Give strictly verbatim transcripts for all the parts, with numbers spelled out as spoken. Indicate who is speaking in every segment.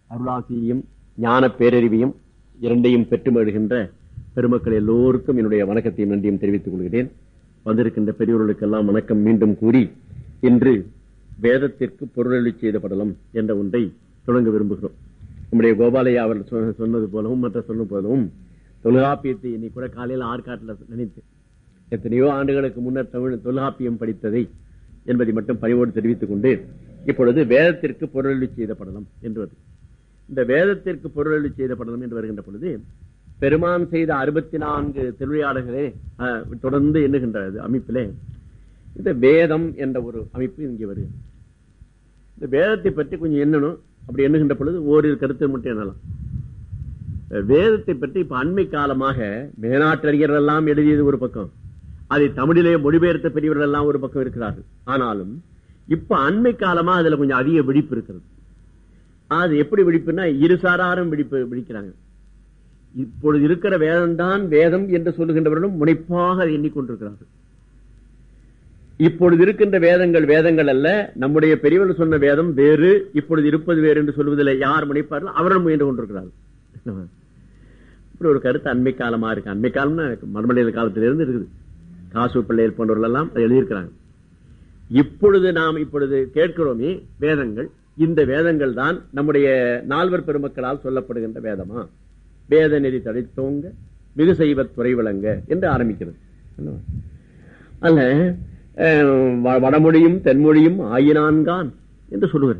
Speaker 1: அருளாசியும் ஞான பேரறிவையும் இரண்டையும் பெற்று மகிழ்கின்ற பெருமக்கள் எல்லோருக்கும் என்னுடைய வணக்கத்தையும் நன்றியும் தெரிவித்துக் கொள்கிறேன். வந்திருக்கின்ற பெரியவர்களுக்கெல்லாம் வணக்கம் மீண்டும் கூறி, இன்று வேதத்திற்கு பொருளொளி செய்த படலம் என்ற ஒன்றை தொடங்க விரும்புகிறோம். நம்முடைய கோபாலையா அவர் சொன்னது போலவும் மற்ற சொன்னது போலவும் தொல்காப்பியத்தை இன்னைக்கு கூட காலையில் ஆற்காட்டில் நினைத்து எத்தனையோ ஆண்டுகளுக்கு முன்னர் தமிழ் தொல்காப்பியம் படித்ததை என்பதை மட்டும் பணிவோடு தெரிவித்துக் கொண்டு, இப்பொழுது வேதத்திற்கு பொருளொளி செய்த படலம் என்று வருது. இந்த வேதத்திற்கு பொருளொளி செய்த படலம் என்று வருகின்ற பொழுது பெருமான் செய்த அறுபத்தி நான்கு திருவிளையாடல்களே தொடர்ந்து எண்ணுகின்ற அமைப்பிலே இந்த வேதம் என்ற ஒரு அமைப்பு இங்கே வருகிறது. இந்த வேதத்தை பற்றி கொஞ்சம் எண்ணணும். அப்படி எண்ணுகின்ற பொழுது ஓரிரு கருத்து மட்டும் எண்ணலாம். வேதத்தை பற்றி இப்ப அண்மை காலமாக மேனாட்டறிஞர்கள் எல்லாம் எழுதியது ஒரு பக்கம், அதை தமிழிலே மொழிபெயர்த்த பெரியவர்கள் எல்லாம் ஒரு பக்கம் இருக்கிறார்கள். ஆனாலும் இப்ப அண்மை காலமா அதுல கொஞ்சம் அதிக விழிப்பு இருக்கிறது. அது எப்படி விழிப்புன்னா, இருசாராரும் விழிப்பு விழிக்கிறாங்க. இப்பொழுது இருக்கிற வேதம் தான் வேதம் என்று சொல்லுகின்றவர்களும் முனைப்பாக அதை எண்ணிக்கொண்டிருக்கிறார்கள். இப்பொழுது இருக்கின்ற வேதங்கள் வேதங்கள் அல்ல, நம்முடைய பெரியவர்கள் சொன்ன வேதம் வேறு, இப்பொழுது இருப்பது வேறு என்று சொல்வதில் யார் முனைப்பார்கள் அவர்கள் முயன்று கொண்டிருக்கிறார்கள். இப்படி ஒரு கருத்து அண்மை காலமா இருக்கு. அண்மை காலம்னா மர்மலையில் காலத்திலிருந்து இருக்குது. காசு பிள்ளைகள் போன்றவர்கள் எல்லாம் அதை எழுதியிருக்கிறாங்க. இப்பொழுது நாம் இப்பொழுது கேட்கிறோமே வேதங்கள், இந்த வேதங்கள் தான் நம்முடைய நால்வர் பெருமக்களால் சொல்லப்படுகின்ற வேதமா? வேத நெறி தடைத்தோங்க மிகு செய்வ துறை விளங்க என்று ஆரம்பிக்கிறது. அல்ல வடமொழியும் தென்மொழியும் ஆயினான்கான் என்று சொல்லுகிறது.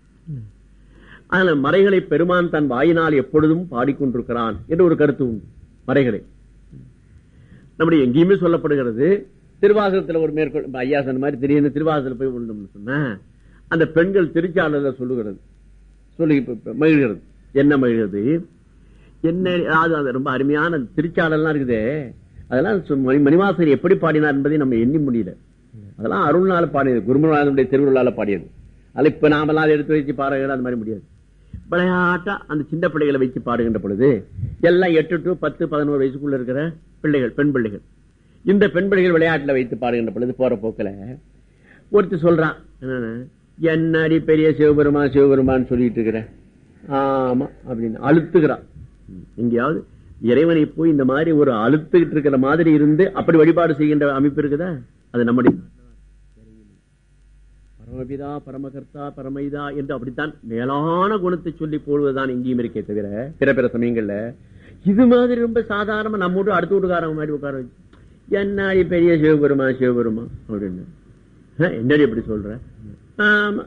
Speaker 1: அதனால மறைகளை பெருமான் தன் வாயினால் எப்பொழுதும் பாடிக்கொண்டிருக்கிறான் என்று ஒரு கருத்து உண்டு. மறைகளை நம்முடைய எங்கேயுமே சொல்லப்படுகிறது. திருவாசகத்தில் ஒரு மேற்கொள் ஐயா சொன்ன மாதிரி திடீர்னு திருவாசகத்தில் போய் விழுந்தோம்னு சொன்னா அந்த பெண்கள் திருச்சாளர்ல சொல்லுகிறது, சொல்லி மகிழ்கிறது. என்ன மகிழ்கிறது? என்ன அது ரொம்ப அருமையான திருச்சாளர்லாம் இருக்குதே, அதெல்லாம் மணிவாசகர் எப்படி பாடினார் என்பதை நம்ம எண்ணி முடியல. அதெல்லாம் அருள்னால பாடியது, குருமநாதனுடைய திருவிழால பாடியது. அதில் இப்ப நாமெல்லாம் அதை எடுத்து வச்சு பாடுகிற அந்த மாதிரி முடியாது. விளையாட்டா அந்த சின்ன பிள்ளைகளை வச்சு பாடுகின்ற பொழுது எல்லாம் எட்டு டு பத்து பதினோரு வயசுக்குள்ள இருக்கிற பிள்ளைகள், பெண் பிள்ளைகள். இந்த பெண் பிள்ளைகள் விளையாட்டுல வைத்து பாடுகின்ற பொழுது போற போக்கில ஒருத்தி சொல்றான், என்னடி பெரிய சிவபெருமான் சிவபெருமான் சொல்லிட்டு இருக்கிற, ஆமா அப்படின்னு அழுத்துக்கிறான். எங்கேயாவது இறைவனை போய் இந்த மாதிரி ஒரு அழுத்துக்கிட்டு இருக்கிற மாதிரி இருந்து அப்படி வழிபாடு செய்கின்ற அமைப்பு இருக்குதா? அது நம்முடைய பரமபிதா பரமகர்த்தா பரமைதா என்று அப்படித்தான் மேலான குணத்தை சொல்லி போடுவதுதான் எங்கேயும் இருக்கே தவிர பிற பிற சமயங்கள்ல இது மாதிரி ரொம்ப சாதாரணமா நம்ம வீட்டு அடுத்த வீட்டுக்காரங்க மாதிரி உட்கார வச்சு என்னாடி பெரிய சிவபெருமா சிவபெருமா அப்படின்னு என்னடி எப்படி சொல்ற? ஆமா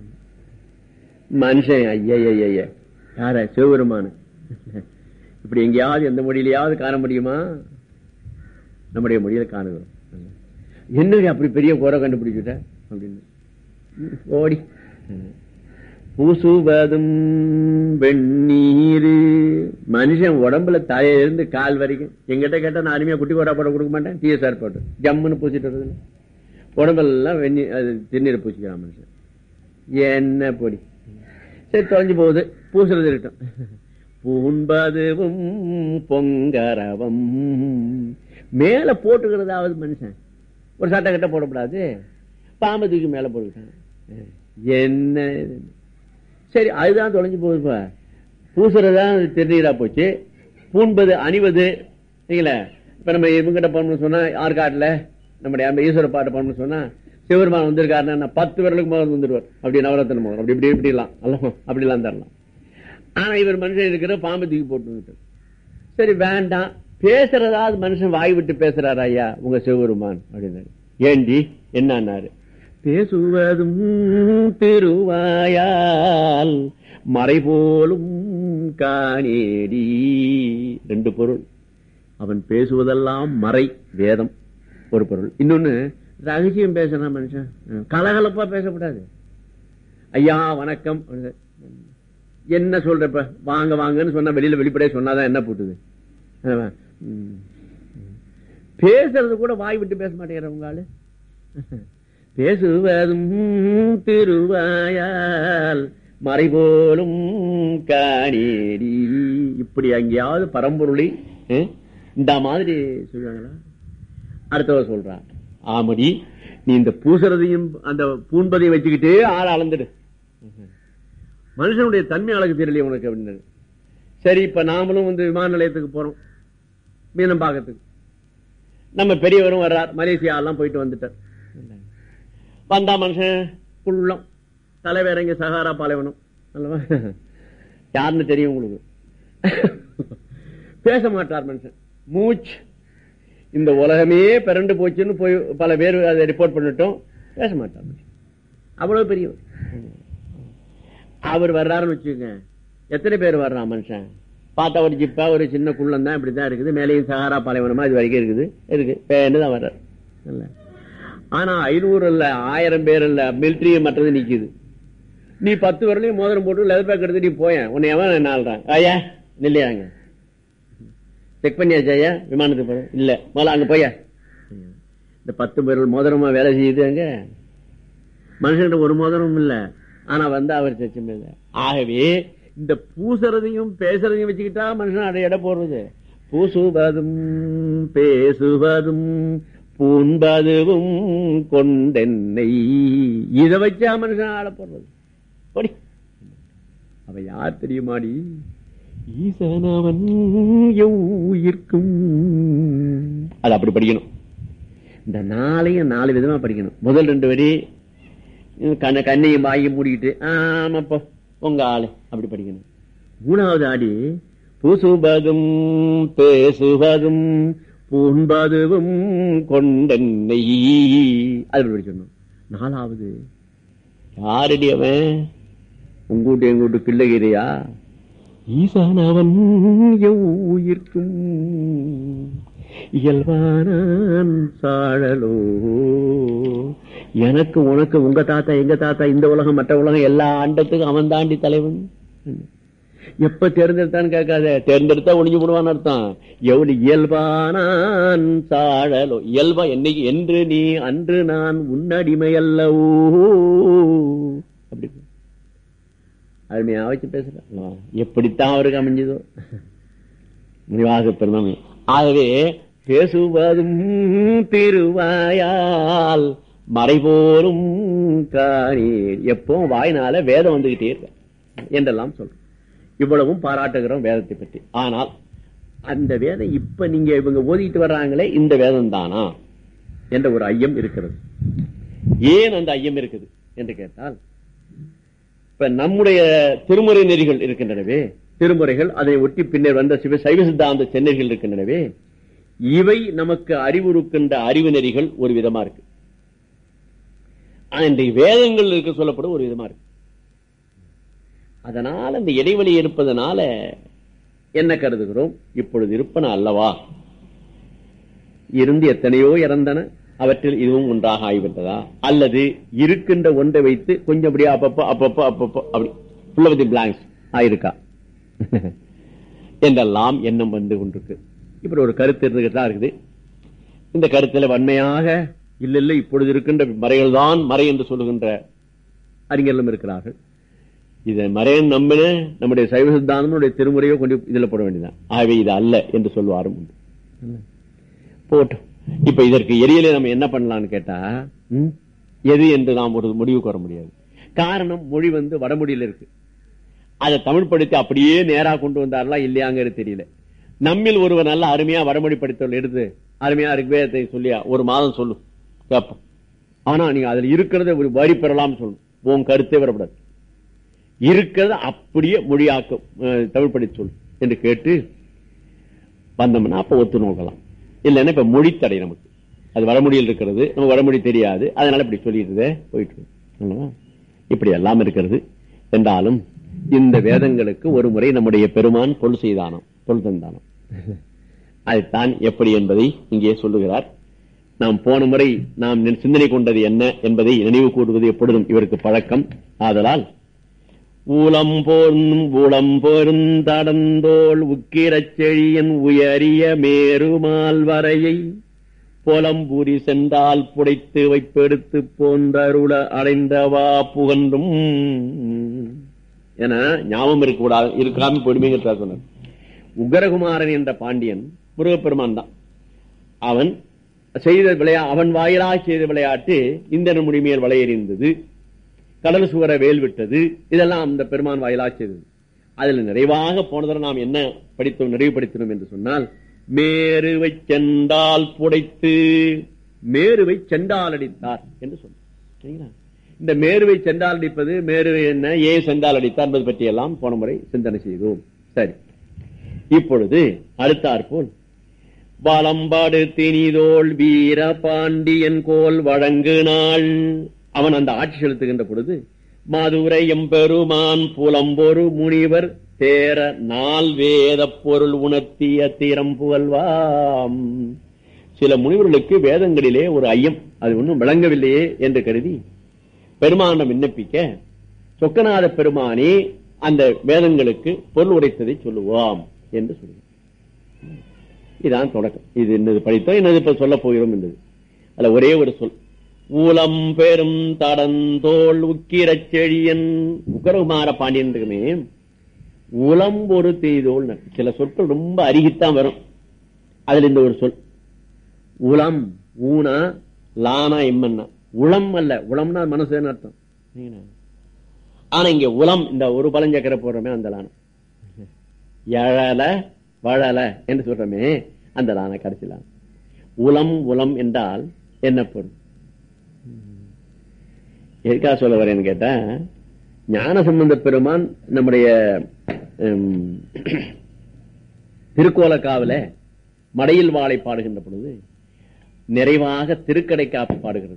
Speaker 1: மனுஷன் ஐயா ஐயா யார சிவபெருமானு இப்படி எங்கேயாவது எந்த மொழியிலையாவது காண முடியுமா? நம்முடைய மொழியில காணுகிறோம். என்ன அப்படி பெரிய குறை கண்டுபிடிச்சுட்ட அப்படின்னு ஓடி பூசுவதும் வெந்நீரு. மனுஷன் உடம்புல தலையிலிருந்து கால் வரைக்கும் எங்கிட்ட கேட்டா நான் அருமையா குட்டி கோரா போட கொடுக்க மாட்டேன், டிஎஸ்ஆர் போட்டு ஜம்முன்னு பூசிட்டு வருது. உடம்பெல்லாம் வெந்நீர் அது திருநீரை பூசிக்கிறான் மனுஷன். என்ன பொடி சரி தொலைஞ்சு போகுது, பூசுறது இருக்கட்டும். பூன்பதுவும் பொங்கரவம் மேல போட்டுக்கிறதாவது மனுஷன் ஒரு சட்டை கட்ட போடக்கூடாது, பாம்பு தூக்கி மேல போட்டுக்கிட்டான். என்ன சரி அதுதான் தொலைஞ்சு போகுதுப்பா. பூசுறதுதான் திருநீரா போச்சு. பூண்பது அணிவது இல்ல. இப்ப நம்ம இவங்கிட்ட போனோம்னு சொன்னா ஆற்காட்டுல நம்முடைய ஈஸ்வர பாட்டை போனோம்னு சொன்னா சிவபெருமான் வந்திருக்காருன்னா பத்து பேர்களுக்கு முதல் வந்துடுவார். அப்படி நவரத்தன முதல் அப்படி இப்படி இப்படி எல்லாம் அல்ல அப்படி எல்லாம் தரலாம். ஆனா இவர் மனுஷன் இருக்கிற பாம்பு தூக்கி போட்டு சரி வேண்டாம். பேசுறதாவது மனுஷன் வாய் விட்டு பேசுறாரு ஐயா உங்க சிவபெருமான் அப்படின்னாரு. ஏண்டி என்னாரு? பேசுவதும் திருவாயால் மறை போலும் காணேடி. ரெண்டு பொருள். அவன் பேசுவதெல்லாம் மறை வேதம் ஒரு பொருள். இன்னொன்னு ரகசியம் பேசுறான் மனுஷன், கலகலப்பா பேசக்கூடாது. ஐயா வணக்கம் என்ன சொல்றப்ப வாங்க வாங்கன்னு சொன்னா வெளியில வெளிப்படையா சொன்னாதான் என்ன போட்டுது. பேசுறது கூட வாய் விட்டு பேச மாட்டேங்கிறவங்க. பேசுவதும் திருவாயால் மறைபோலும் காணேடி. இப்படி அங்கேயாவது பரம்பொருளை இந்த மாதிரி சொல்றாங்களா? அடுத்தவ சொல்றான், ஆமடி நீ இந்த பூசுறதையும் அந்த பூண்பதையும் வச்சுக்கிட்டு ஆள் அளந்துடு. மனுஷனுடைய தன்மை அழகு தெரியலையே உனக்கு அப்படின்னு. சரி, இப்ப நாமளும் வந்து விமான நிலையத்துக்கு போறோம் மீனம் பாக்கத்துக்கு. நம்ம பெரியவரும் வர்றார், மலேசியா எல்லாம் போயிட்டு வந்துட்டார். வந்தா மனுஷன் குள்ளம், தலைவேறங்க சகாரா பாலைவனம் அல்லவா, யாருன்னு தெரியும் உங்களுக்கு. பேச மாட்டார் மனுஷன், மூச்சு. இந்த உலகமே பிறண்டு போச்சுன்னு போய் பல பேர் அதை ரிப்போர்ட் பண்ணிட்டோம், பேச மாட்டார் மனுஷன். அவ்வளவு பெரியவர். அவர் வர்றாருன்னு வச்சுக்கோங்க, எத்தனை பேர் வர்றான் மனுஷன் பார்த்தா ஒரு ஜிப்பா ஒரு சின்ன குள்ளம் தான், இப்படிதான் இருக்குது. மேலேயும் சகாரா பாலைவனமா இது வரைக்கும் இருக்குது இருக்கு பேருதான் வர்றாரு. ஆனா ஐநூறு இல்ல, ஆயிரம் பேர் இல்ல, மிலிட்ரி மற்றது நிக்குது. நீ பத்து வரலையும் மோதிரம் போட்டு லெதர் பேக் எடுத்து நீ போய உன்னை எவன் நாள்றான். ஐயா இல்லையாங்க, செக் பண்ணியாச்சு ஐயா விமானத்துக்கு போற இல்ல, முதல்ல அங்க போய. இந்த பத்து பேர்கள் மோதிரமா வேலை செய்யுது அங்க. மனுஷன் ஒரு மோதிரமும் இல்ல, ஆனா வந்து அவர் சச்சம் இல்லை. ஆகவே இந்த பூசுறதையும் பேசுறதையும் வச்சுக்கிட்டா மனுஷன் அடைய இட போடுறது. பூசுவதும் பேசுவதும் பூன்பதுவும் கொண்டென்னை, இதை வச்சா மனுஷன் ஆட போடுறது. அவ யார் தெரியுமாடி? ஈசனவன் உயிர்க்கும். அது அப்படி படிக்கணும். இந்த நாளையும் நாலு விதமா படிக்கணும். முதல் ரெண்டு வரி கண்ண கண்ணையும் வாயும் மூடிக்கிட்டு ஆமாப்போ உங்க ஆளு அப்படி படிக்கணும். மூணாவது ஆடி பூசுவதும் பேசுவதும் பூன்பதுவும் கொண்டென்னை, அது படிக்கணும். நாலாவது யாரடி அவன், உங்கூட்டு எங்கூட்டு கிள்ளகிரியா? ஈசானவன் உயிர்க்கும் இயல்பானான் சாழலோ. எனக்கு உனக்கு உங்க தாத்தா எங்க தாத்தா, இந்த உலகம் மற்ற உலகம் எல்லா ஆண்டத்துக்கும் அவன் தாண்டி தலைவன். எப்ப தேர்ந்தெடுத்தான்னு கேட்காத, தேர்ந்தெடுத்தா ஒளிஞ்சு போடுவான்னு அர்த்தம். எவ்வளவு இயல்பானான் சாழலோ, இயல்பா என்னைக்கு என்று நீ அன்று நான் உன்னடிமை அல்லவோ. அப்படி அருமையா வச்சு பேசுறேன். எப்படித்தான் அவருக்கு அமைஞ்சதோ முடிவாக பிறந்தாங்க. ஆகவே பேசுவதும் திருவாயால் மறைபோரும் காணீர், எப்போ வாய்னால வேதம் வந்துகிட்டே இருக்க என்றெல்லாம் சொல்றோம். இவ்வளவும் பாராட்டுகிறோம் வேதத்தை பற்றி. ஆனால் அந்த வேதம் இப்ப நீங்க இவங்க ஓதிட்டு வர்றாங்களே இந்த வேதம் தானா என்ற ஒரு ஐயம் இருக்கிறது. ஏன் அந்த ஐயம் இருக்குது என்று கேட்டால், இப்ப நம்முடைய திருமுறை நெறிகள் இருக்கின்றனவே, திருமுறைகள் அதை ஒட்டி பின்னர் வந்த சிவ சைவ சித்தாந்த சென்னர்கள் இருக்கின்றனவே, இவை நமக்கு அறிவுறுக்கின்ற அறிவு நெறிகள் ஒரு விதமா இருக்கு. ஆனா இன்றைய வேதங்கள் இருக்க சொல்லப்படும் ஒரு விதமா இருக்கு. அதனால இந்த இடைவெளி இருப்பதனால என்ன கருதுகிறோம், இப்பொழுது இருப்பன அல்லவா, இருந்து எத்தனையோ இறந்தன, அவற்றில் இதுவும் ஒன்றாக ஆகிவிட்டதா, அல்லது இருக்கின்ற ஒன்றை வைத்து கொஞ்சம் அப்படியே அப்பப்போ அப்பப்போ அப்பப்போ அப்படி full of the blanks ஆயிருக்கா என்றெல்லாம் எண்ணம் வந்து கொண்டிருக்கு. இப்படி ஒரு கருத்து இருந்துகிட்டு தான் இருக்குது. இந்த கருத்துல வன்மையாக இல்ல இல்ல இப்பொழுது இருக்கின்ற மறைகள் தான் மறை என்று சொல்லுகின்ற அறிஞர்களும் இருக்கிறார்கள். இதை மறையன் நம்பின நம்முடைய சைவ சித்தாந்தனுடைய திருமுறையோ கொண்டு இதுல போட வேண்டியதான். ஆகவே இது அல்ல என்று சொல்வாரும் உண்டு. போட்டோம். இப்ப இதற்கு எரியலை நம்ம என்ன பண்ணலாம்னு கேட்டா, எது என்று நாம் ஒரு முடிவுக்கு வர முடியாது. காரணம், மொழி வந்து வடமொழியில இருக்கு. அதை தமிழ் படித்து அப்படியே நேரா கொண்டு வந்தார்களா இல்லையாங்கிறது தெரியல. நம்மில் ஒருவர் நல்ல அருமையா வடமொழி படித்தவர்கள் எடுத்து அருமையா ரிக்வேதத்தை சொல்லியா ஒரு மாதம் சொல்லு கேட்போம். ஆனா நீங்க அதுல இருக்கிறத ஒரு வரி பெறலாம் சொல்லணும். உன் கருத்தே வரப்படாது, இருக்கிறத அப்படியே மொழியாக்க தமிழ் படித்து சொல்லு என்று கேட்டு வந்தோம்னா அப்ப ஒத்து நோக்கலாம். இல்லைன்னா இப்ப மொழி தடை நமக்கு, அது வடமொழியில் இருக்கிறது, நம்ம வடமொழி தெரியாது, அதனால இப்படி சொல்லிட்டு போயிட்டு இப்படி எல்லாம் இருக்கிறது. என்றாலும் இந்த வேதங்களுக்கு ஒரு முறை நம்முடைய பெருமான் பொருள் செய்தானம், பொருள் தந்தானம். அதுதான் எப்படி என்பதை இங்கே சொல்லுகிறார். நாம் போன முறை நாம் சிந்தனை கொண்டது என்ன என்பதை நினைவு கூறுவது எப்பொழுதும் இவருக்கு பழக்கம். ஆதலால் ஊலம் போர்ந்தும் ஊலம் போர்ந்தடந்தோள் உக்கிரச் செழியன் உயரிய மேருமால் வரையை புலம்புரி சென்றால் புடைத்து வைப்பெடுத்து போன்றருள அடைந்தவா புகன்றும் என ஞாபகம் இருக்கக்கூடாது, இருக்காம பொறுமைங்க சொன்னார். உகரகுமாரன் என்ற பாண்டியன் முருகப்பெருமான் தான். அவன் செய்த விளையா அவன் வாயிலாக செய்த விளையாட்டு இந்திரன் முடிமையர் வளையறிந்தது. கடல் சுவர வேல் விட்டது, இதெல்லாம் அந்த பெருமான் வாயிலா செய்தது. அதுல நிறைவாக போனதர நாம் என்ன படித்தோம், நிறைவுபடுத்தினோம் என்று சொன்னால், மேருவை செண்டால் புடைத்து மேருவை செண்டால் அடித்தார் என்று சொன்னார். இந்த மேருவை செண்டால் அடிப்பது, மேருவை என்ன, ஏன் செண்டால் அடித்தார் என்பது பற்றி எல்லாம் போன முறை சிந்தனை செய்தோம். சரி, இப்பொழுது அடுத்தாற்போல் வலம்பாடு திணிதோள் வீர பாண்டியன் கோல் வழங்கு நாள், அவன் அந்த ஆட்சி செலுத்துகின்ற பொழுது மதுரை எம்பெருமான் புலம்பொரு முனிவர் தேர நாள் வேத பொருள் உணர்த்திய தீரம் புகழ்வாம். சில முனிவர்களுக்கு வேதங்களிலே ஒரு ஐயம், அது ஒன்றும் விளங்கவில்லையே என்று கருதி பெருமானம் விண்ணப்பிக்க, சொக்கநாத பெருமானே அந்த வேதங்களுக்கு பொருள் உரைத்ததை சொல்லுவாம் என்று சொல்லுவோம். இதான் தொடக்கம். இது என்னது படித்தோம், என்னது இப்ப சொல்ல போகிறோம் என்றது. அல்ல ஒரே ஒரு சொல், ஊலம் பெரும் தடந்தோள் உக்கிரச் செழியன். உக்கரகுமார பாண்டியன் இருக்குமே, உலம் ஒரு தீதோள். சில சொற்கள் ரொம்ப அருகித்தான் வரும். அதுல இந்த ஒரு சொல் உலம், ஊனா லானா எம்மன்னா, உளம் அல்ல, உளம்னா மனசுன்னு அர்த்தம். ஆனா இங்க உலம், இந்த ஒரு பழஞ்சக்கரை போடுறோமே அந்த லான, எழல வழல என்று சொல்றோமே அந்த லான கடைசிலான. உலம் உலம் என்றால் என்ன பொருள்? எதுக்காக சொல்ல வரேன்னு கேட்டா, ஞானசம்பந்த பெருமான் நம்முடைய திருக்கோலக்காவில மடையில் வாழை பாடுகின்ற பொழுது நிறைவாக திருக்கடை காப்பு பாடுகிறது.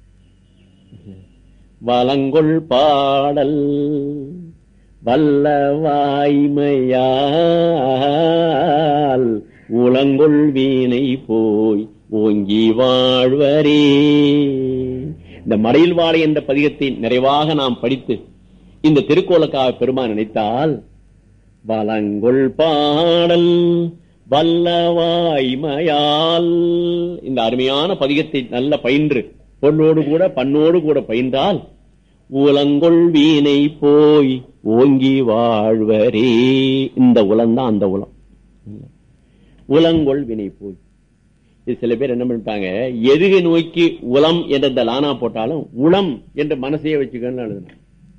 Speaker 1: வலங்கொள் பாடல் வல்ல வாய்மையால் உலங்கொள் வீணை போய் ஓங்கி வாழ்வரே. இந்த மடையில் வாழை என்ற பதிகத்தை நிறைவாக நாம் படித்து இந்த திருக்கோலக்காக பெருமான் நினைத்தால், வலங்கொள் பாடல் வல்லவாய்மையால், இந்த அருமையான பதிகத்தை நல்ல பயின்று பொருளோடு கூட பண்ணோடு கூட பயின்றால், உலங்கொள் வீணை போய் ஓங்கி வாழ்வரே. இந்த உலம்தான் அந்த உலம். உலங்கொள் வினை போய், இது சில பேர் என்ன பண்ணிட்டாங்க, எதுகை நோக்கி உலம் என்ற இந்த லானா போட்டாலும் உளம் என்ற மனசையே வச்சுக்கன்னு எழுதுன.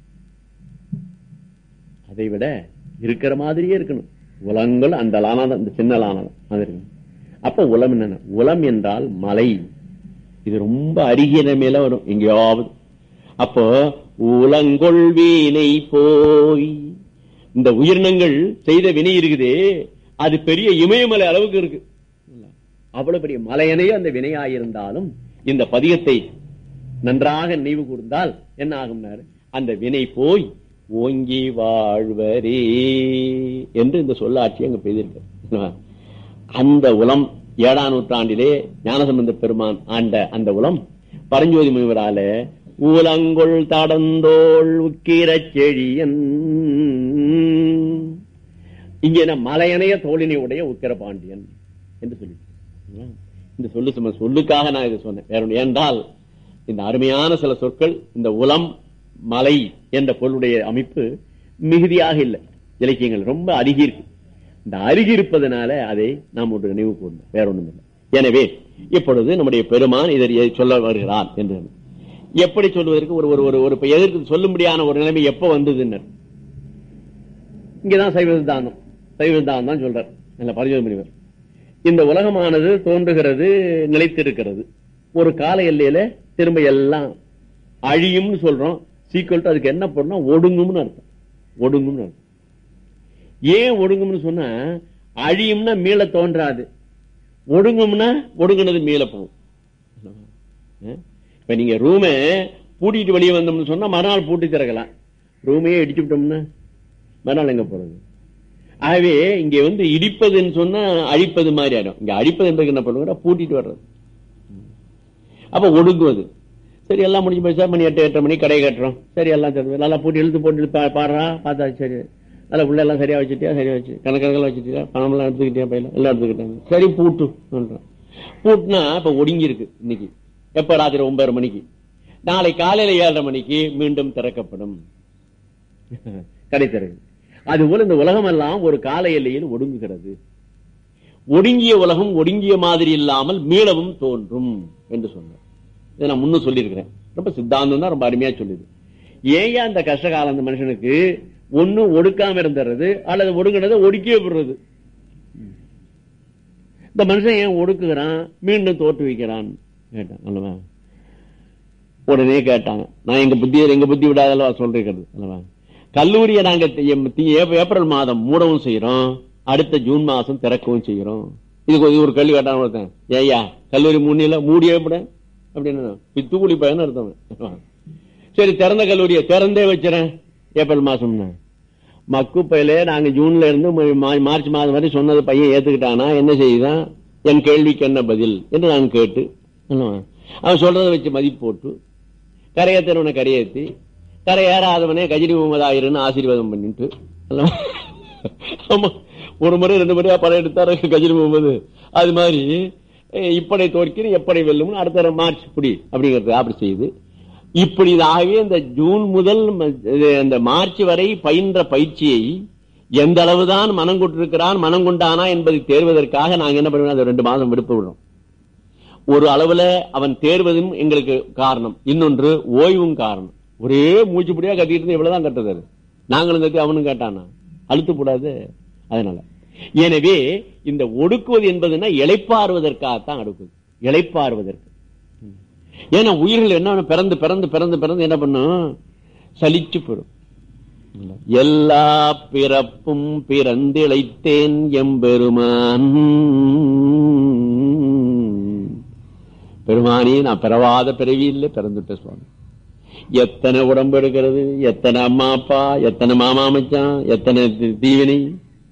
Speaker 1: அதை விட இருக்கிற மாதிரியே இருக்கணும். உலங்கள் அந்த லானாதான், இந்த சின்ன லானாதான் அது இருக்கு. அப்ப உலம் என்ன? உலம் என்றால் மலை. இது ரொம்ப அருகின மேல வரும் எங்கேயாவது. அப்போ உலங்கொள் வீணை போய், இந்த உயிரினங்கள் செய்த வினை இருக்குதே, அது பெரிய இமயமலை அளவுக்கு இருக்கு. அவ்வளவு பெரிய மலையனையே அந்த வினையாயிருந்தாலும் இந்த பதிகத்தை நன்றாக நினைவு கூர்ந்தால் என்ன ஆகும், அந்த வினை போய் ஓங்கி வாழ்வரே என்று இந்த சொல்லாட்சி அங்க பெய்திருக்க. அந்த உலம் ஏழாம் நூற்றாண்டிலே ஞானசம்பந்த பெருமான் ஆண்ட அந்த உலம் பரஞ்சோதி முனிவரால ஊலங்கொள் தடந்தோள் உக்கிரச் செழியன், இங்கே மலையனைய தோழினை உடைய உக்கிர பாண்டியன் என்று சொல்லி, இந்த சொல்லு சொல்லுக்காக நான் இதை சொன்னேன். வேற ஒன்று என்றால், இந்த அருமையான சில சொற்கள், இந்த உலம் மலை என்ற பொருளுடைய அமைப்பு மிகுதியாக இல்லை. இலக்கியங்கள் ரொம்ப அருகி இருக்கு. இந்த அருகி இருப்பதனால அதை நாம் ஒரு நினைவு கூர்ந்தோம், வேற ஒன்றும் இல்லை. எனவே இப்பொழுது நம்முடைய பெருமான் இதை சொல்ல வருகிறார் என்று எப்படி சொல்வதற்கு ஒரு ஒரு ஒரு எதிர்த்து சொல்லும்படியான ஒரு நிலைமை எப்ப வந்ததுன்னு இங்கதான் சைவ சித்தாந்தம் சைவ சித்தாந்தம் தான் சொல்றார் பரிஜோதி முனிவர். இந்த உலகமானது தோன்றுகிறது, நிலைத்திருக்கிறது, ஒரு கால எல்லையில திரும்ப எல்லாம் அழியும்னு சொல்றோம். சீக்கிரம் அதுக்கு என்ன பண்ணா ஒடுங்கும்னு அர்த்தம். ஒடுங்கும்னு அர்த்தம். ஏன் ஒடுங்கும்னு சொன்னா, அழியும்னா மீள தோன்றாது, ஒடுங்கும்னா ஒடுங்குனது மீள போகும். இப்ப நீங்க ரூமை பூட்டிட்டு வெளியே வந்தோம்னு சொன்னா மறுநாள் பூட்டி திறக்கலாம். ரூமையே இடிச்சு விட்டோம்னா மறுநாள் எங்க போறது? ஆகவே இங்க வந்து இடிப்பதுன்னு சொன்னா அழிப்பது மாதிரி ஆயிடும். இங்க அழிப்பது என்பது என்ன பண்ணுவோம், பூட்டிட்டு வர்றது. அப்ப ஒடுங்குவது. சரி, எல்லாம் முடிஞ்சு போய் சார், மணி எட்டு எட்டரை மணி கடை கட்டுறோம். சரி, எல்லாம் தெரியும், நல்லா பூட்டி இழுத்து போட்டு பாடுறா பார்த்தா, சரி நல்லா உள்ள எல்லாம் சரியா வச்சுட்டியா, சரியா வச்சு கணக்கணக்கில் வச்சுட்டியா, பணம் எல்லாம் எடுத்துக்கிட்டியா, பையில எல்லாம் எடுத்துக்கிட்டாங்க. சரி பூட்டு பூட்டுனா இப்ப ஒடுங்கி இருக்கு. இன்னைக்கு எப்ப ராத்திரி ஒன்பது மணிக்கு, நாளை காலையில ஏழரை மணிக்கு மீண்டும் திறக்கப்படும் கடை திறகு. அதுபோல இந்த உலகம் எல்லாம் ஒரு கால எல்லையில் ஒடுங்குகிறது. ஒடுங்கிய உலகம் ஒடுங்கிய மாதிரி இல்லாமல் மீளவும் தோன்றும் என்று சொன்னார். இதை நான் முன்னும் சொல்லியிருக்கிறேன். ரொம்ப சித்தாந்தம் தான் ரொம்ப அருமையா சொல்லுது. ஏன் அந்த கஷ்ட காலம் அந்த மனுஷனுக்கு ஒண்ணு ஒடுக்காம இருந்துறது அல்லது ஒடுங்கினதை ஒடுக்கியே விடுறது. இந்த மனுஷன் ஏன் ஒடுக்குகிறான், மீண்டும் தோற்றுவிக்கிறான் கேட்டான் அல்லவா. உடனே கேட்டாங்க, நான் எங்க புத்தியை எங்க புத்தி விடாதல்லவா சொல்றது அல்லவா. கல்லூரியை நாங்க ஏப்ரல் மாதம் மூடவும் செய்யறோம், அடுத்த ஜூன் மாசம் திறக்கவும் செய்யறோம். இதுக்கு ஒரு கேள்வி கேட்டான் ஒருத்தன், ஏய்யா கல்லூரி மூணில மூடியே விட அப்படின்னு பித்துக்குடி பையன் அர்த்தம். சரி திறந்த கல்லூரியை திறந்தே வச்சுறேன் ஏப்ரல் மாசம்னா, மக்கு பையில நாங்க ஜூன்ல இருந்து மார்ச் மாதம் வரை சொன்னது பையன் ஏத்துக்கிட்டானா என்ன செய்யுதான், என் கேள்விக்கு என்ன பதில் என்று நான் கேட்டு அவன் சொல்றதை வச்சு மதிப்பு போட்டு கரையேற்றவனை கரையேற்றி கரையேறாதவனே கஜினி முகமதாயிருன்னு ஆசீர்வாதம் பண்ணிட்டு ஆமா ஒரு முறை ரெண்டு முறையா படம் எடுத்தாரு கஜினி முகமது. அது மாதிரி இப்படை தோற்கிறேன் எப்படை வெல்லும் அடுத்த மார்ச் புடி அப்படிங்கிறது அப்படி செய்து இப்படி ஆகவே இந்த ஜூன் முதல் இந்த மார்ச் வரை பயின்ற பயிற்சியை எந்த அளவுதான் மனம் கொண்டிருக்கிறான் மனம் கொண்டானா என்பதை தேர்வதற்காக நாங்க என்ன பண்ணுவோம், அதை ரெண்டு மாதம் விடுப்பு விடுறோம். ஒரு அளவுல அவன் தேர்வதும் எங்களுக்கு காரணம், இன்னொன்று ஓய்வும் காரணம். ஒரே மூச்சுப்படியா கட்டிட்டு இருந்து எவ்வளவுதான் கட்டுறது, நாங்களும் கட்டி அவனும் கேட்டானா அழுத்து கூடாது. அதனால எனவே இந்த ஒடுக்குவது என்பதுன்னா இளைப்பாறுவதற்காகத்தான் அடுக்குது, இளைப்பாறுவதற்கு. ஏன்னா உயிர்கள் என்ன பிறந்து பிறந்து பிறந்து பிறந்து என்ன பண்ணும், சலிச்சு போடும். எல்லா பிறப்பும் பிறந்திழைத்தேன் எம்பெருமான், பெருமானி நான் பிறவாத பிறவி இல்லை பிறந்துட்ட சுவாமி. எத்தனை உடம்பு எடுக்கிறது, எத்தனை அம்மா அப்பா, எத்தனை மாமா மச்சான், எத்தனை தீவினை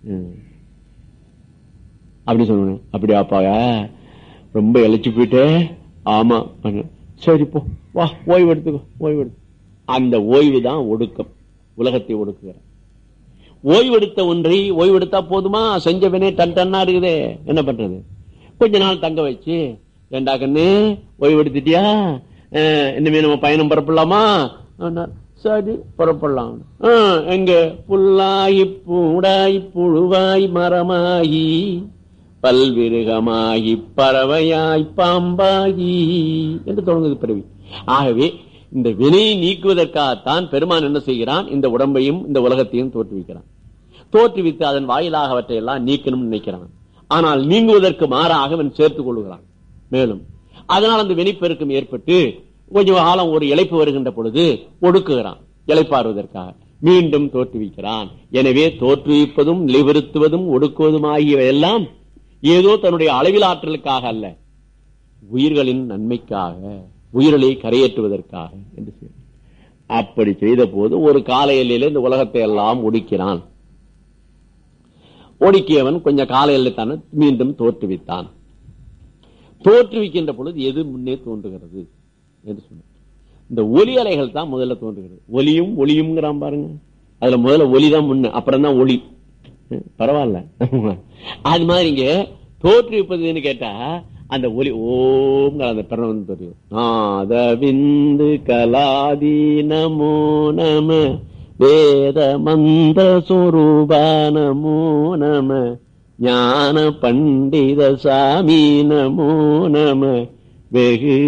Speaker 1: அப்படி சொன்னேன். அப்படியாப்பா ரொம்ப இழைச்சு போயிட்டே, ஆமா சரி போ வா ஓய்வு எடுத்துக்கோ ஓய்வு எடுத்து. அந்த ஓய்வு தான் ஒடுக்கம், உலகத்தை ஒடுக்குகிற. ஓய்வெடுத்த ஒன்றை ஓய்வெடுத்தா போதுமா, செஞ்சவனே டன் டன்னா இருக்குதே, என்ன பண்றது, கொஞ்ச நாள் தங்க வச்சு ஏண்டா கண்ணு ஓய்வெடுத்துட்டியா, இனிமே நம்ம பயணம் புறப்படலாமா, சரி புறப்படலாம். எங்க புல்லாகி பூடாய் புழுவாய் மரமாகி பல்விருகமாகி பறவையாய் பாம்பாகி என்று தொடங்குது பிறவி. ஆகவே இந்த வினையை நீக்குவதற்காகத்தான் பெருமான் என்ன செய்கிறான், இந்த உடம்பையும் இந்த உலகத்தையும் தோற்றுவிக்கிறான். தோற்றுவித்து அதன் வாயிலாக அவற்றை எல்லாம் நீக்கணும்னு நினைக்கிறான். ஆனால் நீங்குவதற்கு மாறாக அவன் சேர்த்துக் கொள்கிறான். மேலும் அதனால் அந்த வினைப்பெருக்கம் ஏற்பட்டு கொஞ்சம் காலம் ஒரு இளைப்பு வருகின்ற பொழுது ஒடுக்குகிறான், இளைப்பாறுவதற்காக மீண்டும் தோற்றுவிக்கிறான். எனவே தோற்றுவிப்பதும் நிலைவருத்துவதும் ஒடுக்குவதும் ஆகியவை எல்லாம் ஏதோ தன்னுடைய அளவில் ஆற்றலுக்காக அல்ல, உயிர்களின் நன்மைக்காக, உயிர்களை கரையேற்றுவதற்காக என்று செய்ய. அப்படி செய்த போது ஒரு கால எல்லையில இந்த உலகத்தை எல்லாம் ஒடுக்கிறான். ஒடுக்கியவன் கொஞ்சம் கால எல்லை தானே மீண்டும் தோற்றுவித்தான். தோற்றுவிக்கின்ற பொழுது எது முன்னே தோன்றுகிறது என்று சொன்ன, இந்த ஒலி அலைகள் தான் முதல்ல தோன்றுகிறது. ஒலியும் ஒளியும் பாருங்க, அதுல முதல்ல ஒலிதான் முன்ன, அப்புறம் தான் ஒளி. பரவாயில்ல. அது மாதிரி இங்க தோற்றுவிப்பதுன்னு கேட்டா அந்த ஒலி ஓம் அந்த பிரணவம் தெரியும். நாத விந்து கலாதி நமோ நம வேத மந்திர சொரூபா நமோ நம ஞான பண்டித சாமி நமோ நம வெகு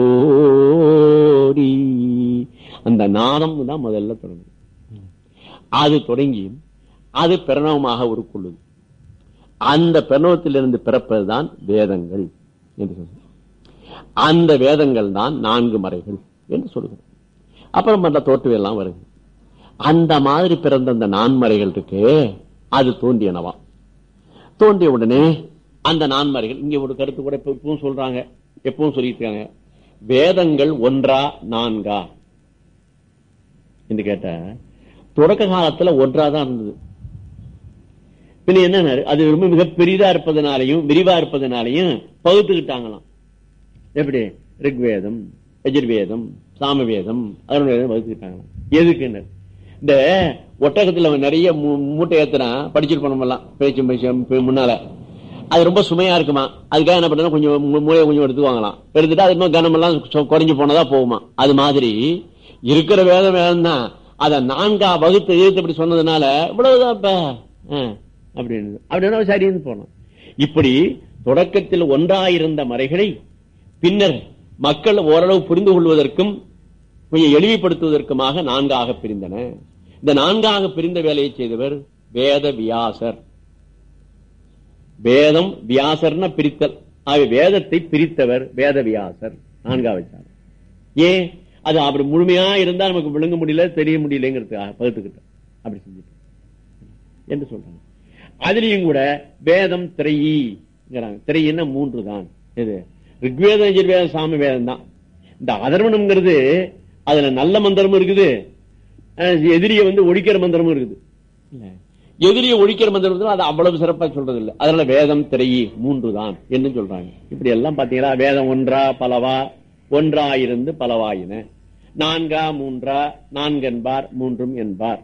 Speaker 1: கோடி. அந்த நாதம் தான் முதல்ல தொடங்கும். அது தொடங்கி அது பிரணவமாக உருக்கொள்ளுது. அந்த பிரணவத்திலிருந்து பிறப்பதுதான் வேதங்கள் என்று சொல்ற. அந்த வேதங்கள் தான் நான்கு மறைகள் என்று சொல்லுகிறோம். அப்புறம் அந்த தோற்றுவையெல்லாம் வருது. அந்த மாதிரி பிறந்த அந்த நான்மறைகள் இருக்கு, அது தோன்றியனவா. தோன்றிய உடனே அந்த நான்மறைகள் இங்க ஒரு கருத்து கூட எப்பவும் சொல்றாங்க, எப்பவும் சொல்லிட்டு இருக்காங்க, வேதங்கள் ஒன்றா நான்கா என்று கேட்ட, தொடக்க காலத்துல ஒன்றாதான் இருந்தது. பின்ன என்ன, அது ரொம்ப மிக பெரிதா இருப்பதனாலையும் விரிவா இருப்பதனாலையும் பகுத்துக்கிட்டாங்களாம். எப்படி ரிக்வேதம், யஜுர்வேதம், சாமவேதம், அருணவேதம் பகுத்துக்கிட்டாங்களாம். எதுக்கு இந்த ஒட்டகத்துல நிறைய மூட்டை ஏத்துனா படிச்சுட்டு போனோம்லாம் பேச்சு முன்னால, அது ரொம்ப சுமையா இருக்குமா, அதுக்காக என்ன பண்றது, கொஞ்சம் மூளையை கொஞ்சம் எடுத்துவாங்களாம். எடுத்துட்டு அது இன்னும் கனமெல்லாம் குறைஞ்சு போனதா போகுமா. அது மாதிரி இருக்கிற வேதம் வேதம் தான், அதை நான்கா வகுத்து எழுத்து அப்படி சொன்னதுனால இவ்வளவுதான் இப்ப அப்படின்னு அப்படின்னா சரின்னு போனோம். இப்படி தொடக்கத்தில் ஒன்றாயிருந்த மறைகளை பின்னர் மக்கள் ஓரளவு புரிந்து கொள்வதற்கும் கொஞ்சம் எளிமைப்படுத்துவதற்குமாக நான்காக பிரிந்தன. இந்த நான்காக பிரிந்த வேலையை செய்தவர் வேத வியாசர். வேதம் வியாசர்னா பிரித்தல், ஆக வேதத்தை பிரித்தவர் வேத வியாசர். நான்காக வச்சார். ஏன் அது அப்படி முழுமையா இருந்தா நமக்கு விளங்க முடியல, தெரிய முடியலங்கிறதுக்காக பகுத்துக்கிட்ட அப்படி செஞ்சுட்டு என்று சொல்றாங்க. அதுலயும் கூட வேதம் திரையிங்கிறாங்க. திரையின்னா மூன்று தான். இது ரிக்வேதம், யஜுர்வேதம், சாம வேதம் தான். இந்த அதர்வனம்ங்கிறது அதுல நல்ல மந்திரமும் இருக்குது, எதிரிய வந்து ஒழிக்கிற மந்திரமும் இருக்குது. எதிரிய ஒழிக்கிற மந்திரம் அது அவ்வளவு சிறப்பா சொல்றது இல்லை. அதனால வேதம் திரையி மூன்று தான் என்று சொல்றாங்க. இப்படி எல்லாம் பாத்தீங்களா, வேதம் ஒன்றா பலவா, ஒன்றா இருந்து பலவாயின, நான்கா மூன்றா, நான்கு என்பார் மூன்றும் என்பார்.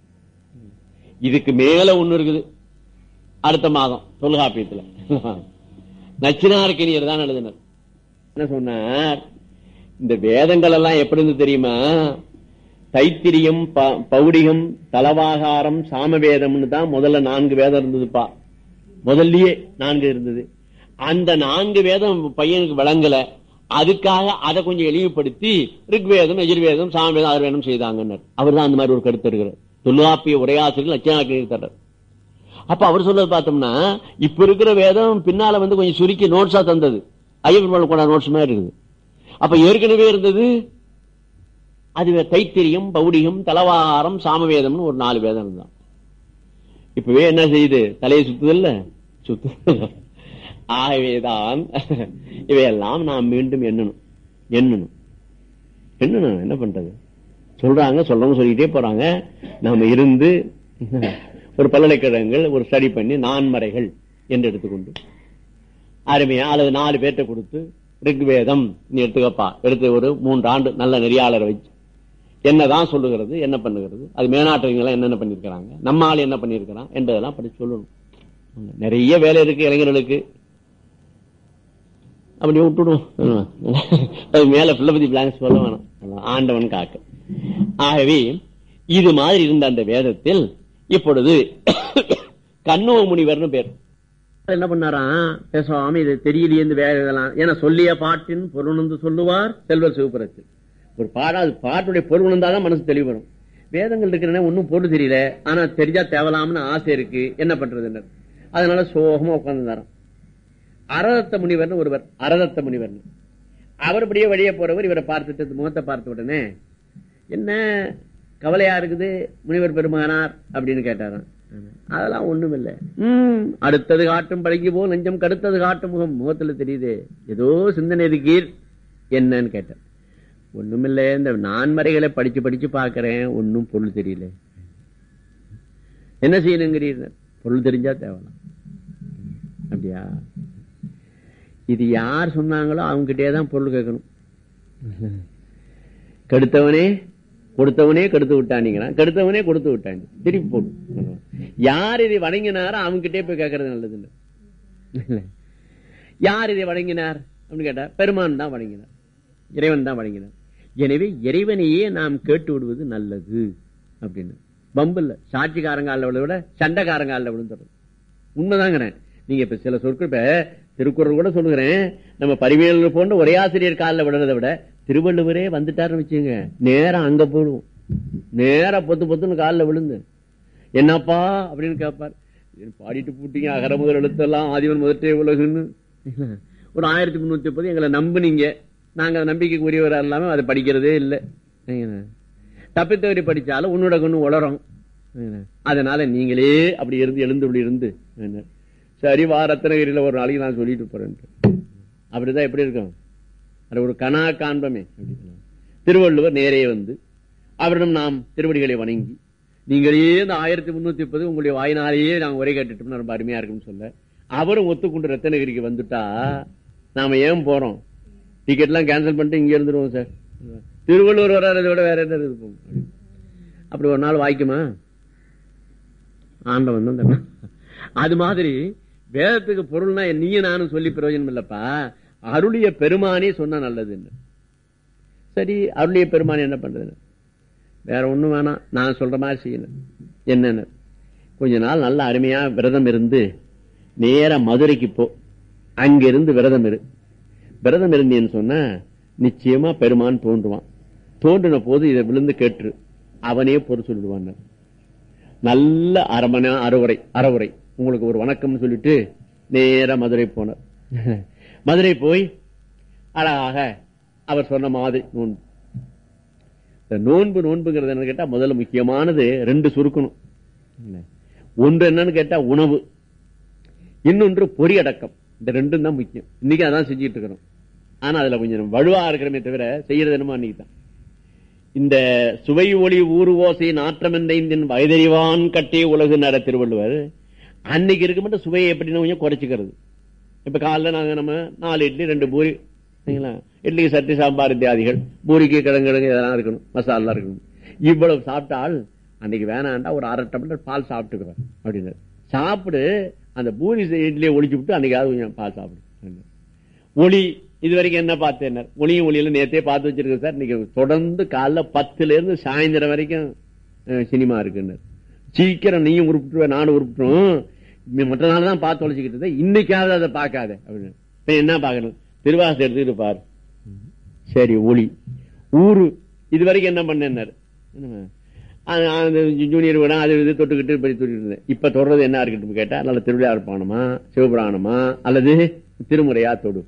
Speaker 1: இதுக்கு மேல ஒண்ணு இருக்குது. அடுத்த மாதம் தொல்காப்பியத்துல நச்சினார்க்கினியர் தான் எழுதினார். என்ன சொன்னார், இந்த வேதங்கள் எல்லாம் எப்படி இருந்து தெரியுமா, தைத்திரியம், பௌடிகம், தலவாகாரம், சாமவேதம்னு தான் முதல்ல நான்கு வேதம் இருந்ததுப்பா. முதல்லயே நான்கு இருந்தது. அந்த நான்கு வேதம் பையனுக்கு விளங்கல, அதுக்காக அதை கொஞ்சம் எளிவுபடுத்தி ரிக்வேதம், யஜுர்வேதம், சாமவேதம், அதர்வேதம் செய்தாங்க. அவர் தான் அந்த மாதிரி ஒரு கருத்து இருக்கிறார். தொல்காப்பிய உரையாசிரியர் நச்சினார்க்கினியர் தர்றார். அப்ப அவர் சொல்றது பார்த்தோம்னா, இப்ப இருக்கிற வேதம் பின்னால வந்து கொஞ்சம் சுருக்கி நோட்ஸா தந்தது. ஐயப்பன் கூட நோட்ஸ் மாதிரி இருக்குது. அப்ப ஏற்கனவே இருந்தது அது தைத்திரியம், பௌடிகம், தலவாரம், சாமவேதம்னு ஒரு நாலு வேதம் தான். இப்பவே என்ன செய்யுது, தலையை சுத்துதல்ல சுத்து. ஆகவேதான் இவையெல்லாம் நாம் மீண்டும் எண்ணணும் எண்ணணும் எண்ணணும் என்ன பண்றது சொல்றாங்க, சொல்றவங்க சொல்லிட்டே போறாங்க. நாம இருந்து ஒரு பல்கலைக்கழகங்கள் ஒரு ஸ்டடி பண்ணி நான்மறைகள் என்று எடுத்துக்கொண்டு அருமையா அல்லது நாலு பேர்ட்ட கொடுத்து ரிக்வேதம் நீ எடுத்துக்கப்பா, எடுத்து ஒரு மூன்று ஆண்டு நல்ல நெறியாளரை வச்சு என்னதான் சொல்லுகிறது, என்ன பண்ணுகிறது, அது மேனாட்டவங்க என்னென்ன பண்ணிருக்கிறாங்க, நம்ம ஆள் என்ன பண்ணிருக்கிறான் என்பதெல்லாம் படிச்சு சொல்லணும். நிறைய வேலை இருக்கு இளைஞர்களுக்கு, அப்படி விட்டுடும். அது மேல பிள்ளபதி பிளாங்ஸ் சொல்ல வேணும், ஆண்டவன் காக்க. ஆகவே இது மாதிரி இருந்த அந்த வேதத்தில் இப்பொழுது கண்ணுவ முனிவர்னு பேர் என்ன பண்ணாராம், பேசாம இது தெரியலையே வேற இதெல்லாம், ஏன்னா சொல்லிய பாட்டின் பொருள் சொல்லுவார் செல்வர் சிவபுரத்தில். ஒரு பாடா பாட்டுடைய பொருள் இருந்தாதான் மனசு தெளிவு வரும். வேதங்கள் இருக்கிற ஒன்னும் பொருள் தெரியல, ஆனா தெரிஞ்சா தேவலாம்னு ஆசை இருக்கு, என்ன பண்றது? அதனால சோகமா உட்கார்ந்துருந்தாராம். அரதத்த முனிவர்னு ஒருவர், அரதத்த முனிவர் அவர் அப்படியே வழியே போறவர் இவரை பார்த்துட்டு முகத்தை பார்த்த உடனே என்ன கவலையா இருக்குது முனிவர் பெருமானார் அப்படின்னு கேட்டாராம். அதெல்லாம் ஒண்ணும் இல்லை, உம் அடுத்தது காட்டும் பழகி போல் நெஞ்சம் கடுத்தது காட்டும் முகம் முகத்துல தெரியுது, ஏதோ சிந்தனை இருக்கீர், என்னன்னு கேட்டார். ஒண்ணுமில்ல, இந்த நான்மறைகளை படிச்சு படிச்சு பாக்கிறேன், ஒன்னும் பொருள் தெரியல. என்ன செய்யணுங்கிறீர்கள்? பொருள் தெரிஞ்சா தேவலாம். அப்படியா? இது யார் சொன்னாங்களோ அவங்ககிட்டேதான் பொருள் கேட்கணும். கெடுத்தவனே கொடுத்தவனே கெடுத்து விட்டானீங்கிறான், கெடுத்தவனே கொடுத்து விட்டாங்க, திருப்பி போடும். யார் இதை வணங்கினாரோ அவங்ககிட்டே போய் கேட்கறது நல்லது இல்லை. யார் இதை வணங்கினார் அப்படின்னு கேட்டா பெருமான் தான் வணங்கினார், இறைவன் தான் வணங்கினார். எனவே இறைவனையே நாம் கேட்டு விடுவது நல்லது அப்படின்னு. பம்பு இல்ல, சாட்சிக்காரங்கால விட சண்டைக்காரங்கால விழுந்துறது உண்மைதாங்கிறேன். நீங்க இப்ப சில சொற்கள், இப்ப திருக்குறள் கூட சொல்லுகிறேன், நம்ம பரிமையாளர் போன்ற ஒரே ஆசிரியர் காலில் விடுறதை விட திருவள்ளுவரே வந்துட்டாருன்னு வச்சுங்க, நேரம் அங்க போடுவோம், நேர பொத்து பொத்துன்னு காலில் விழுந்து என்னப்பா அப்படின்னு கேட்பார். பாடிட்டு பூட்டிங்க அகர முதல் எழுத்தெல்லாம் ஆதிவன் முதற்றே உலகுன்னு ஒரு ஆயிரத்தி முன்னூத்தி முப்பது எங்களை நம்புனீங்க, நாங்க நம்பிக்கைக்கு உரியவரா இல்லாம அதை படிக்கிறதே இல்லை. தப்பித்தவரி படிச்சாலும் உன்னோட கொண்டு உளறோம். அதனால நீங்களே அப்படி இருந்து எழுந்து இருந்து சரி வா ரத்னகிரியில ஒரு நாளைக்கு நான் சொல்லிட்டு போறேன். அப்படிதான் எப்படி இருக்கும், அது ஒரு கனா காண்பமே. திருவள்ளுவர் நேரே வந்து அவரிடம் நாம் திருவடிகளை வணங்கி, நீங்களே இந்த ஆயிரத்தி முன்னூத்தி முப்பது உங்களுடைய வாயினாலேயே நாங்க உரை கேட்டுட்டோம்னா ரொம்ப அருமையா இருக்குன்னு சொல்ல, அவரும் ஒத்துக்கொண்டு ரத்னகிரிக்கு வந்துட்டா நாம ஏன் போறோம், டிக்கெட் எல்லாம் கேன்சல் பண்ணிட்டு இங்க இருந்துருவோம் சார், திருவள்ளுவர் வர்றதை விட வேற என்ன இருப்போம். அப்படி ஒரு நாள் வாய்க்குமா? ஆண்டவன் தான். அது மாதிரி வேதத்துக்கு பொருள்னா நீயும் நானும் சொல்லி பிரயோஜனம் இல்லப்பா, அருளிய பெருமானே சொன்னா நல்லது. சரி, அருளிய பெருமானே என்ன பண்றது? வேற ஒண்ணும் வேணாம், நான் சொல்ற மாதிரி செய்யணும். என்னன்னு கொஞ்ச நாள் நல்ல அருமையா விரதம் இருந்து நேர மதுரைக்கு போ, அங்கிருந்து விரதம் இரு. விரதம் இருந்தேன்னு சொன்னா நிச்சயமா பெருமான் தோன்றுவான். தோன்றின போது இதை விழுந்து கேட்டு அவனே பொறு சொல்லிடுவான். நல்ல அரமண அறுவரை அறவுரை உங்களுக்கு ஒரு வணக்கம் சொல்லிட்டு நேர மதுரை போனார். மதுரை போய் அழகாக அவர் சொன்ன மாதிரி நோன்பு. நோன்பு நோன்புங்கிறது என்ன கேட்டா முதல்ல முக்கியமானது ரெண்டு சுருக்கணும். ஒன்று என்னன்னு கேட்டா உணவு, இன்னொன்று பொறி அடக்கம். இந்த ரெண்டும் தான் முக்கியம். இன்னைக்கு அதான் செஞ்சுட்டு இருக்கிறோம். ஆனா அதுல கொஞ்சம் வலுவா இருக்கிறமே தவிர செய்யறது என்னமோ அன்னைக்கு தான். இந்த சுவை ஒளி ஊறு ஓசை நாற்றம் என்ற வயதறிவான் கட்டே உலகு நர திருவள்ளுவர் அன்னைக்கு இருக்க மட்டும் சுவையை எப்படின்னு கொஞ்சம் குறைச்சிக்கிறது. இப்ப காலைல நாங்க நம்ம நாலு இட்லி ரெண்டு பூரி, இட்லிக்கு சட்னி சாம்பார் இத்தியாதிகள், பூரிக்கு கிழங்கிழங்கு இதெல்லாம் இருக்கணும், மசாலா இருக்கணும். இவ்வளவு சாப்பிட்டால் அன்னைக்கு வேணாண்டா ஒரு அரை டம்ளர் பால் சாப்பிட்டுக்கிறேன் அப்படின்னு சாப்பிடு. அந்த பூரி இட்லியை ஒழிச்சு விட்டு அன்னைக்காவது கொஞ்சம் பால் சாப்பிடு. ஒளி இது வரைக்கும் என்ன பார்த்தேன், ஒளியும் ஒளியில நேரத்தையே பார்த்து வச்சிருக்கேன் சார். இன்னைக்கு தொடர்ந்து காலைல பத்துல இருந்து சாயந்தரம் வரைக்கும் சினிமா இருக்குன்னு. சீக்கிரம் நீயும் உருப்பிட்டுருவ நானும் உருப்பிட்டுரும். மற்ற நாள் தான் பார்த்து ஒழிச்சுக்கிட்டு இன்னைக்காவது அதை பார்க்காத அப்படின்னு. என்ன பார்க்கணும், திருவாசம் எடுத்துக்கிட்டு பாரு. சரி ஒளி ஊரு இது வரைக்கும் என்ன பண்ணாரு, ஜூனியர் விட அது இது தொட்டுக்கிட்டு படி தொட்டு இருந்தேன். இப்ப தொடர்றது என்ன இருக்கட்டும் கேட்டா நல்ல திருவிழா இருப்பானமா சிவபுராணமா அல்லது திருமுறையா தொடு.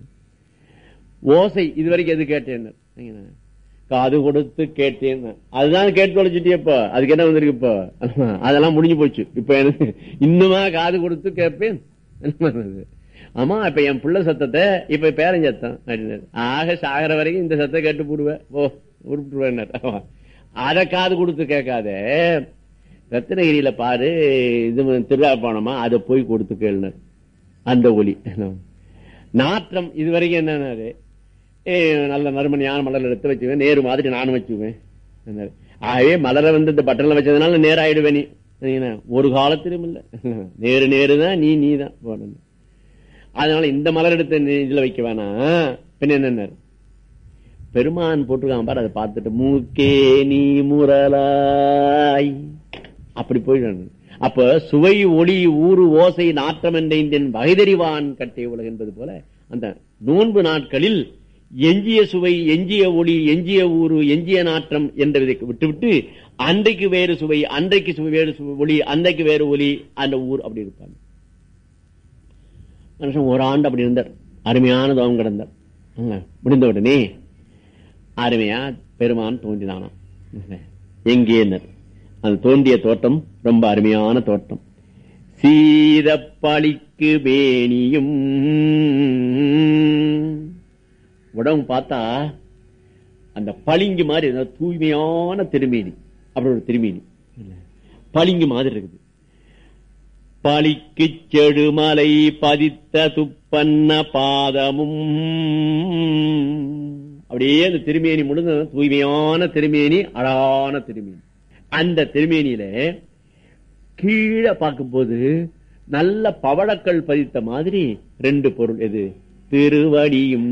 Speaker 1: ஓசை இது வரைக்கும் எது கேட்டேன், காது கொடுத்து கேட்டேன். அதுதான் கேட்டு தொலைச்சிட்டே. இப்ப அதுக்கு என்ன வந்திருக்கு, இப்போ அதெல்லாம் முடிஞ்சு போச்சு. இப்ப எனக்கு இன்னுமா காது கொடுத்து கேட்பேன். ஆமா இப்ப என் பிள்ளை சத்தத்தை இப்ப பேரன் சத்தம் அப்படின்னு ஆக சாகிற வரைக்கும் இந்த சத்தத்தை கேட்டு போடுவேன். ஓ உருப்பிட்டுருவேன். அதை காது கொடுத்து கேட்காத. ரத்னகிரியில பாரு இது திருவிழா போனோமா அதை போய் கொடுத்து கேளுனர். அந்த ஒலி நாற்றம் இது வரைக்கும் என்னன்னாரு, நல்ல நறுமணியான மலர் எடுத்து வச்சுவேன், நேரு மாதிரி நானும் வச்சுக்குவேன். ஆகவே மலரை வந்து இந்த பட்டன்ல வச்சதுனால நேராயிடுவேன். நீ ஒரு காலத்திலும் இல்ல, நேரு நேருதான் நீ நீ தான் போடணும். அதனால இந்த மலர் எடுத்து இதுல வைக்க வேணாம். பின்ன என்ன பெருமான் போட்டிருக்கான் பாரு, அதை பார்த்துட்டு மூக்கே நீ முரலாய் அப்படி போயிடு. அப்ப சுவை ஒளி ஊறு ஓசை நாற்றம் என்ற வகைதறிவான் கட்டே உலக என்பது போல அந்த நோன்பு நாட்களில் எஞ்சிய சுவை எஞ்சிய ஒளி எஞ்சிய ஊறு எஞ்சிய நாற்றம் என்பதை விட்டுவிட்டு அன்றைக்கு வேறு சுவை அன்றைக்கு சுவை வேறு ஒளி அன்றைக்கு வேறு ஒலி அந்த ஊர் அப்படி இருப்பாங்க. மனுஷன் ஒரு ஆண்டு அப்படி இருந்தார். அருமையான தவம் கிடந்தார். முடிந்த உடனே அருமையா பெருமான் தோன்றினானாம். எங்கே அந்த தோன்றிய தோட்டம் ரொம்ப அருமையான தோட்டம். சீதப்பளிக்கு வேணியும் உடம்பு பார்த்தா அந்த பளிங்கு மாதிரி தூய்மையான திருமேனி. அப்படி ஒரு திருமேனி பளிங்கு மாதிரி இருக்குது. பளிக்கு செடுமலை பதித்த துப்பன்ன பாதமும் அப்படியே அந்த திருமேனி முழுங்க தூய்மையான திருமேனி, அழகான திருமேனி. அந்த திருமேனியில கீழே பார்க்கும் போது நல்ல பவளக்கல் பதித்த மாதிரி ரெண்டு பொருள். எது? திருவடியும்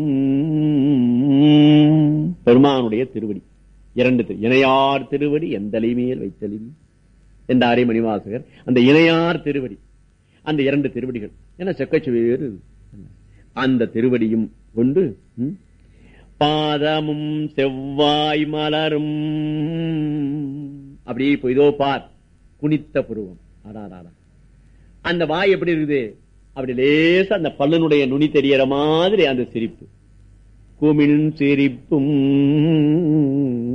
Speaker 1: பெருமானுடைய திருவடி. இரண்டு இணையார் திருவடி எந்தலை மேல் வைத்தலின் என்றாரே மணிவாசகர். அந்த இணையார் திருவடி, அந்த இரண்டு திருவடிகள் என செக்கச்சுவேறு அந்த திருவடியும் கொண்டு பாதமும் செவ்வாய் மலரும் அப்படியே இதோ பார் குனித்த புருவம். அடாடா அந்த வாய் எப்படி இருக்குது, அப்படி லேசா அந்த பல்லனுடைய நுனி தெரியற மாதிரி அந்த சிரிப்பு. குமிழ் சிரிப்பும்